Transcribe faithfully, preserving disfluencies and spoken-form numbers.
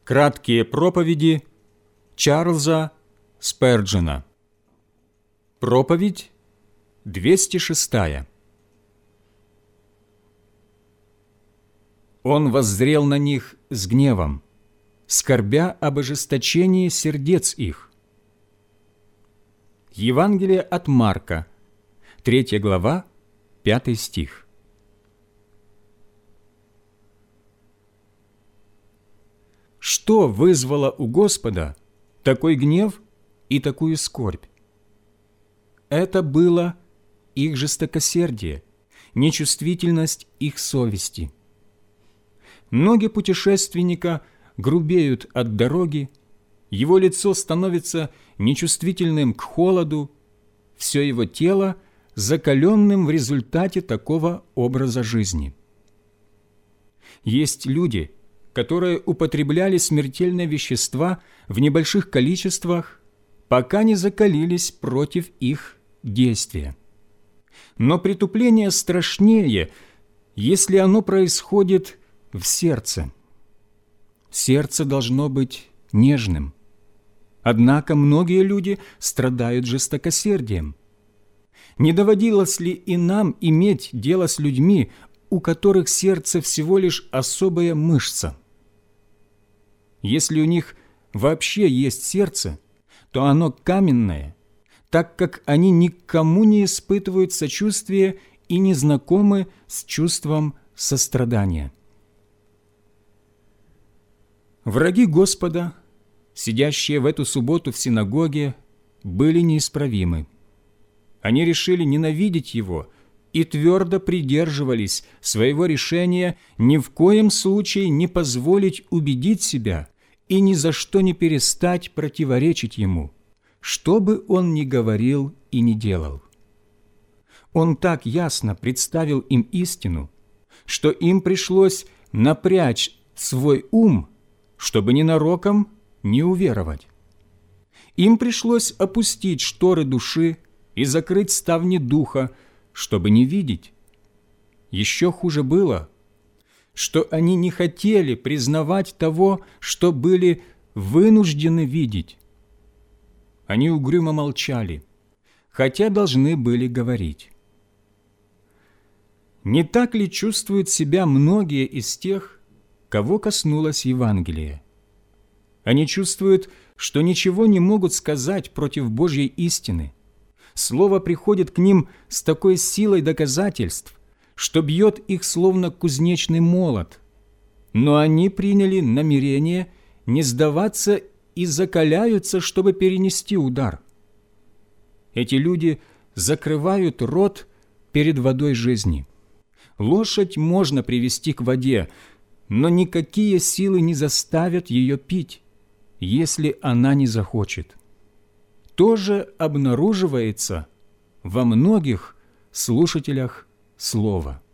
Краткие проповеди Чарльза Сперджена. Проповедь двести шестая. Он воззрел на них с гневом, скорбя об ожесточении сердец их. Евангелие от Марка, третья глава, пятый стих. Что вызвало у Господа такой гнев и такую скорбь? Это было их жестокосердие, нечувствительность их совести. Ноги путешественника грубеют от дороги, его лицо становится нечувствительным к холоду, все его тело закаленным в результате такого образа жизни. Есть люди, которые употребляли смертельные вещества в небольших количествах, пока не закалились против их действия. Но притупление страшнее, если оно происходит в сердце. Сердце должно быть нежным. Однако многие люди страдают жестокосердием. Не доводилось ли и нам иметь дело с людьми, у которых сердце всего лишь особая мышца? Если у них вообще есть сердце, то оно каменное, так как они никому не испытывают сочувствия и не знакомы с чувством сострадания. Враги Господа, сидящие в эту субботу в синагоге, были неисправимы. Они решили ненавидеть Его и твердо придерживались своего решения ни в коем случае не позволить убедить себя и ни за что не перестать противоречить Ему, что бы Он ни говорил и ни делал. Он так ясно представил им истину, что им пришлось напрячь свой ум, чтобы ненароком не уверовать. Им пришлось опустить шторы души и закрыть ставни духа, чтобы не видеть. Еще хуже было, что они не хотели признавать того, что были вынуждены видеть. Они угрюмо молчали, хотя должны были говорить. Не так ли чувствуют себя многие из тех, кого коснулось Евангелие? Они чувствуют, что ничего не могут сказать против Божьей истины. Слово приходит к ним с такой силой доказательств, что бьет их словно кузнечный молот. Но они приняли намерение не сдаваться и закаляются, чтобы перенести удар. Эти люди закрывают рот перед водой жизни. Лошадь можно привести к воде, но никакие силы не заставят ее пить, если она не захочет. То же обнаруживается во многих слушателях Слова.